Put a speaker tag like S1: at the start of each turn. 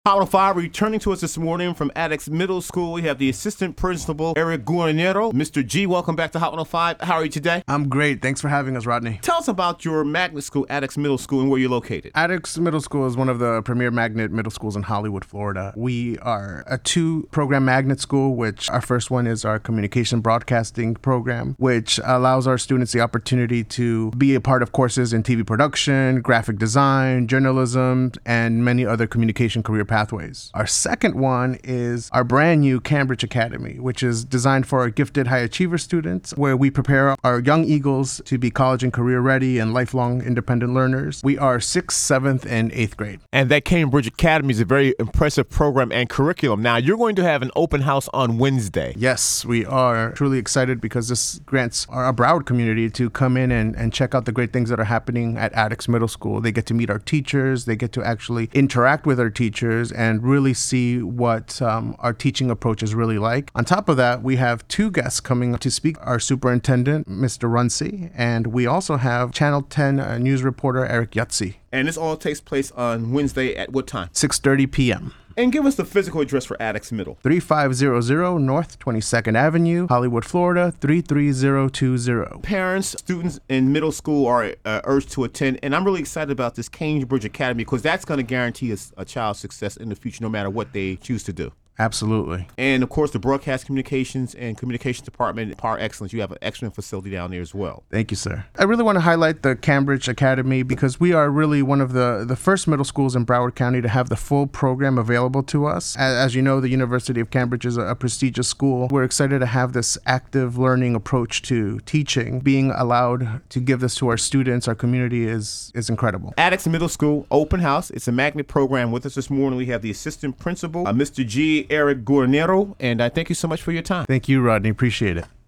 S1: Hot 105 returning to us this morning from Attucks Middle School. We have the assistant principal, Eric Guarnero. Mr. G, welcome back to Hot 105. How are you today?
S2: I'm great. Thanks for having us, Rodney.
S1: Tell us about your magnet school, Attucks Middle School, and where you're located.
S2: Attucks Middle School is one of the premier magnet middle schools in Hollywood, Florida. We are a two-program magnet school, which our first one is our communication broadcasting program, which allows our students the opportunity to be a part of courses in TV production, graphic design, journalism, and many other communication career pathways. Our second one is our brand new Cambridge Academy, which is designed for our gifted high achiever students, where we prepare our young eagles to be college and career ready and lifelong independent learners. We are 6th, 7th, and 8th grade.
S1: And that Cambridge Academy is a very impressive program and curriculum. Now, you're going to have an open house on Wednesday.
S2: Yes, we are truly excited because this grants our Broward community to come in and check out the great things that are happening at Attucks Middle School. They get to meet our teachers. They get to actually interact with our teachers and really see what our teaching approach is really like. On top of that, we have two guests coming to speak. Our superintendent, Mr. Runcie, and we also have Channel 10 news reporter Eric Yutzi.
S1: And this all takes place on Wednesday at what time?
S2: 6:30 p.m.
S1: And give us the physical address for Attucks Middle.
S2: 3500 North 22nd Avenue, Hollywood, Florida, 33020.
S1: Parents, students in middle school are urged to attend, and I'm really excited about this Cambridge Academy because that's going to guarantee a child's success in the future no matter what they choose to do.
S2: Absolutely.
S1: And, of course, the Broadcast Communications and Communications Department, Par Excellence, you have an excellent facility down there as well.
S2: Thank you, sir. I really want to highlight the Cambridge Academy because we are really one of the first middle schools in Broward County to have the full program available to us. As you know, the University of Cambridge is a prestigious school. We're excited to have this active learning approach to teaching. Being allowed to give this to our students, our community is incredible.
S1: Attucks Middle School, open house. It's a magnet program. With us this morning, we have the assistant principal, Mr. G. Eric Guarnero, and I thank you so much for your time.
S2: Thank you, Rodney. Appreciate it.